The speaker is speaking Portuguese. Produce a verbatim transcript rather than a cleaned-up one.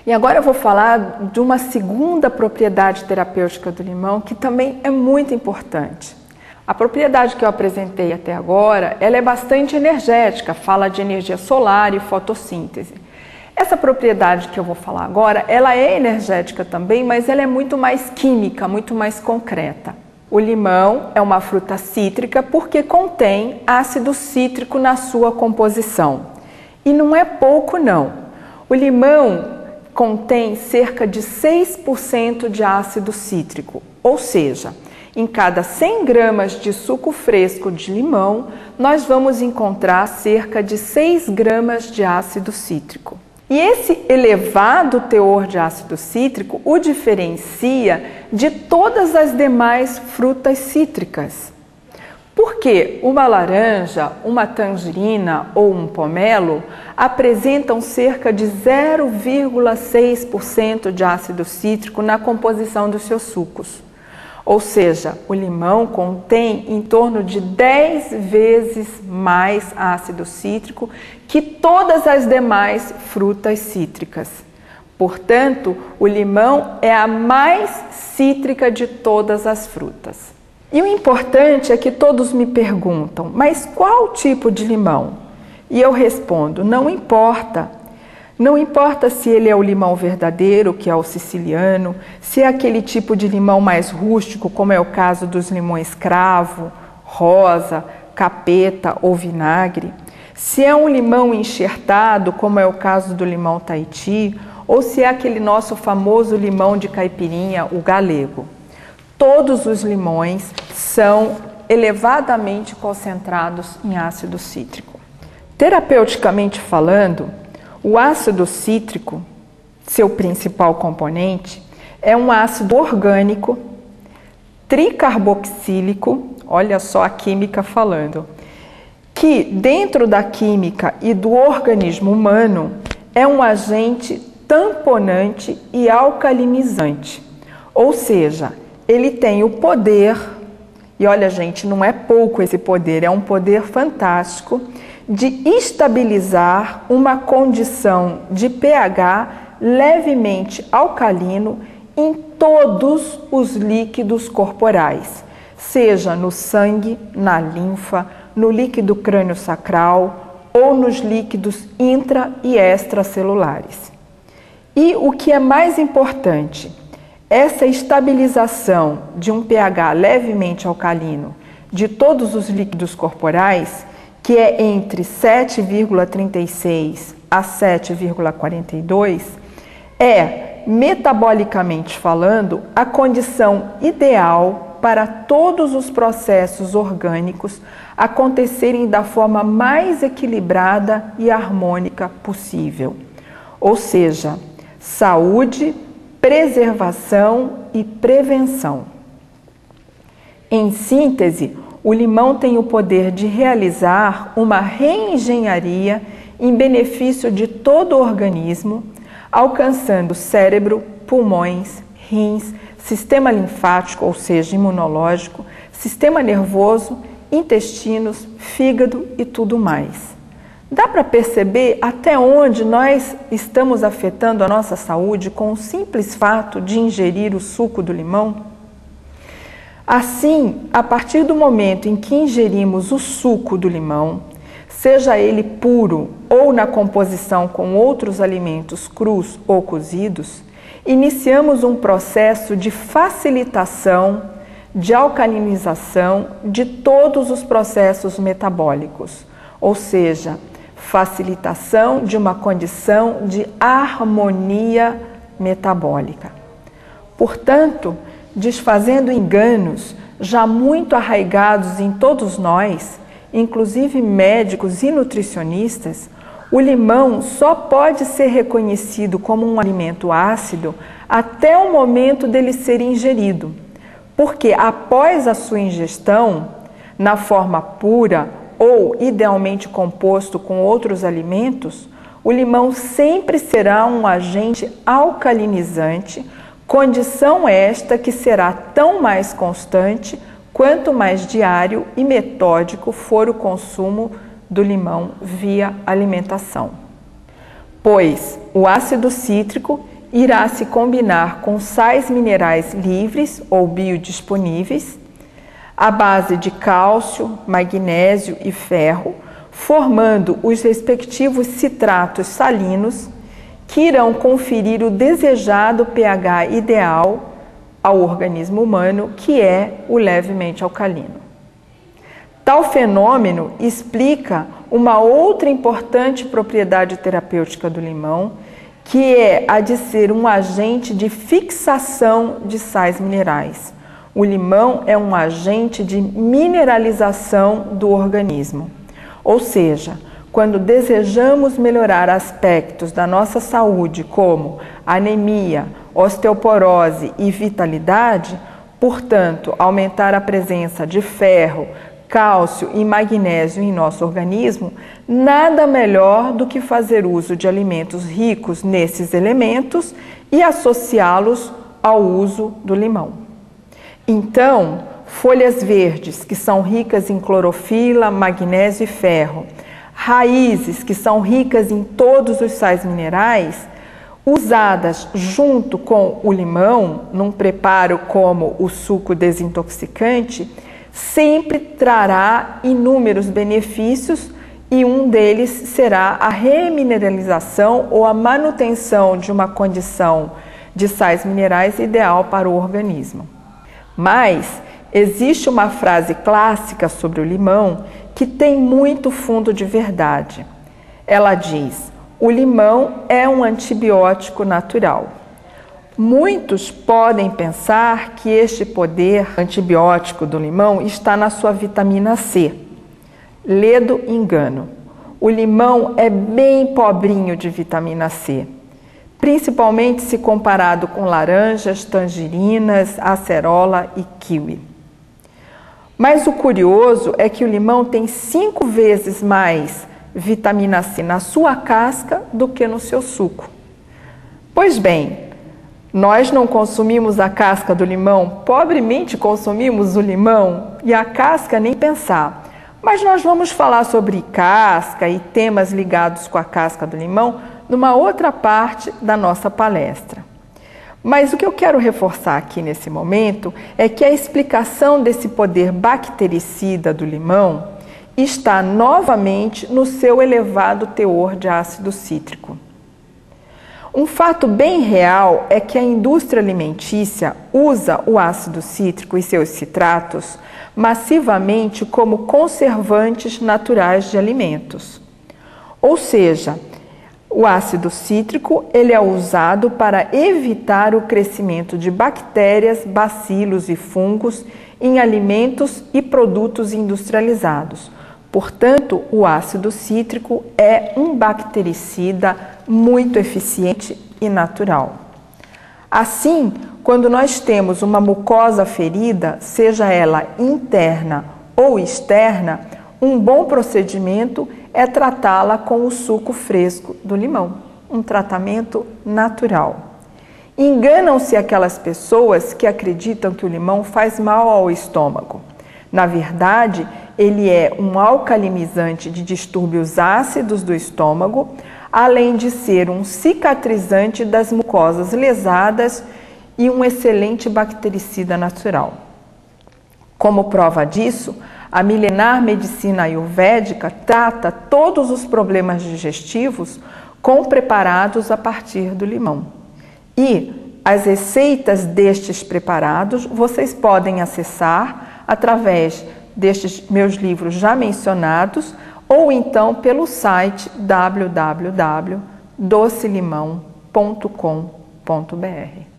E agora eu vou falar de uma segunda propriedade terapêutica do limão que também é muito importante. A propriedade que eu apresentei até agora, ela é bastante energética, fala de energia solar e fotossíntese. Essa propriedade que eu vou falar agora, ela é energética também, mas ela é muito mais química, muito mais concreta. O limão é uma fruta cítrica porque contém ácido cítrico na sua composição. E não é pouco não. O limão contém cerca de seis por cento de ácido cítrico, ou seja, em cada cem gramas de suco fresco de limão, nós vamos encontrar cerca de seis gramas de ácido cítrico. E esse elevado teor de ácido cítrico o diferencia de todas as demais frutas cítricas. Porque uma laranja, uma tangerina ou um pomelo apresentam cerca de zero vírgula seis por cento de ácido cítrico na composição dos seus sucos. Ou seja, o limão contém em torno de dez vezes mais ácido cítrico que todas as demais frutas cítricas. Portanto, o limão é a mais cítrica de todas as frutas. E o importante é que todos me perguntam, mas qual tipo de limão? E eu respondo, não importa. Não importa se ele é o limão verdadeiro, que é o siciliano, se é aquele tipo de limão mais rústico, como é o caso dos limões cravo, rosa, capeta ou vinagre, se é um limão enxertado, como é o caso do limão Tahiti, ou se é aquele nosso famoso limão de caipirinha, o galego. Todos os limões são elevadamente concentrados em ácido cítrico. Terapeuticamente falando, o ácido cítrico, seu principal componente, é um ácido orgânico, tricarboxílico, olha só a química falando, que dentro da química e do organismo humano é um agente tamponante e alcalinizante, ou seja, ele tem o poder, e olha gente, não é pouco esse poder, é um poder fantástico, de estabilizar uma condição de pH levemente alcalino em todos os líquidos corporais, seja no sangue, na linfa, no líquido crânio-sacral ou nos líquidos intra- e extracelulares. E o que é mais importante, essa estabilização de um pH levemente alcalino de todos os líquidos corporais, que é entre sete vírgula trinta e seis a sete vírgula quarenta e dois, é, metabolicamente falando, a condição ideal para todos os processos orgânicos acontecerem da forma mais equilibrada e harmônica possível. Ou seja, saúde, preservação e prevenção. Em síntese, o limão tem o poder de realizar uma reengenharia em benefício de todo o organismo, alcançando cérebro, pulmões, rins, sistema linfático, ou seja, imunológico, sistema nervoso, intestinos, fígado e tudo mais. Dá para perceber até onde nós estamos afetando a nossa saúde com o simples fato de ingerir o suco do limão? Assim, a partir do momento em que ingerimos o suco do limão, seja ele puro ou na composição com outros alimentos crus ou cozidos, iniciamos um processo de facilitação, de alcalinização de todos os processos metabólicos, ou seja, facilitação de uma condição de harmonia metabólica. Portanto, desfazendo enganos já muito arraigados em todos nós, inclusive médicos e nutricionistas, o limão só pode ser reconhecido como um alimento ácido até o momento dele ser ingerido, porque após a sua ingestão, na forma pura ou idealmente composto com outros alimentos, o limão sempre será um agente alcalinizante, condição esta que será tão mais constante quanto mais diário e metódico for o consumo do limão via alimentação. Pois o ácido cítrico, irá se combinar com sais minerais livres ou biodisponíveis, à base de cálcio, magnésio e ferro, formando os respectivos citratos salinos, que irão conferir o desejado pH ideal ao organismo humano, que é o levemente alcalino. Tal fenômeno explica uma outra importante propriedade terapêutica do limão, que é a de ser um agente de fixação de sais minerais. O limão é um agente de mineralização do organismo. Ou seja, quando desejamos melhorar aspectos da nossa saúde, como anemia, osteoporose e vitalidade, portanto, aumentar a presença de ferro, cálcio e magnésio em nosso organismo, nada melhor do que fazer uso de alimentos ricos nesses elementos e associá-los ao uso do limão. Então, folhas verdes, que são ricas em clorofila, magnésio e ferro, raízes, que são ricas em todos os sais minerais, usadas junto com o limão, num preparo como o suco desintoxicante, sempre trará inúmeros benefícios e um deles será a remineralização ou a manutenção de uma condição de sais minerais ideal para o organismo. Mas existe uma frase clássica sobre o limão que tem muito fundo de verdade. Ela diz: o limão é um antibiótico natural. Muitos podem pensar que este poder antibiótico do limão está na sua vitamina C. Ledo engano. O limão é bem pobrinho de vitamina C, principalmente se comparado com laranjas, tangerinas, acerola e kiwi. Mas o curioso é que o limão tem cinco vezes mais vitamina C na sua casca do que no seu suco. Pois bem, nós não consumimos a casca do limão, pobremente consumimos o limão e a casca nem pensar. Mas nós vamos falar sobre casca e temas ligados com a casca do limão numa outra parte da nossa palestra. Mas o que eu quero reforçar aqui nesse momento é que a explicação desse poder bactericida do limão está novamente no seu elevado teor de ácido cítrico. Um fato bem real é que a indústria alimentícia usa o ácido cítrico e seus citratos massivamente como conservantes naturais de alimentos. Ou seja, o ácido cítrico ele é usado para evitar o crescimento de bactérias, bacilos e fungos em alimentos e produtos industrializados. Portanto, o ácido cítrico é um bactericida muito eficiente e natural. Assim, quando nós temos uma mucosa ferida, seja ela interna ou externa, um bom procedimento é tratá-la com o suco fresco do limão, um tratamento natural. Enganam-se aquelas pessoas que acreditam que o limão faz mal ao estômago. Na verdade, ele é um alcalinizante de distúrbios ácidos do estômago, além de ser um cicatrizante das mucosas lesadas e um excelente bactericida natural. Como prova disso, a milenar medicina ayurvédica trata todos os problemas digestivos com preparados a partir do limão. E as receitas destes preparados vocês podem acessar através destes meus livros já mencionados ou então pelo site w w w ponto doce limão ponto com ponto b r.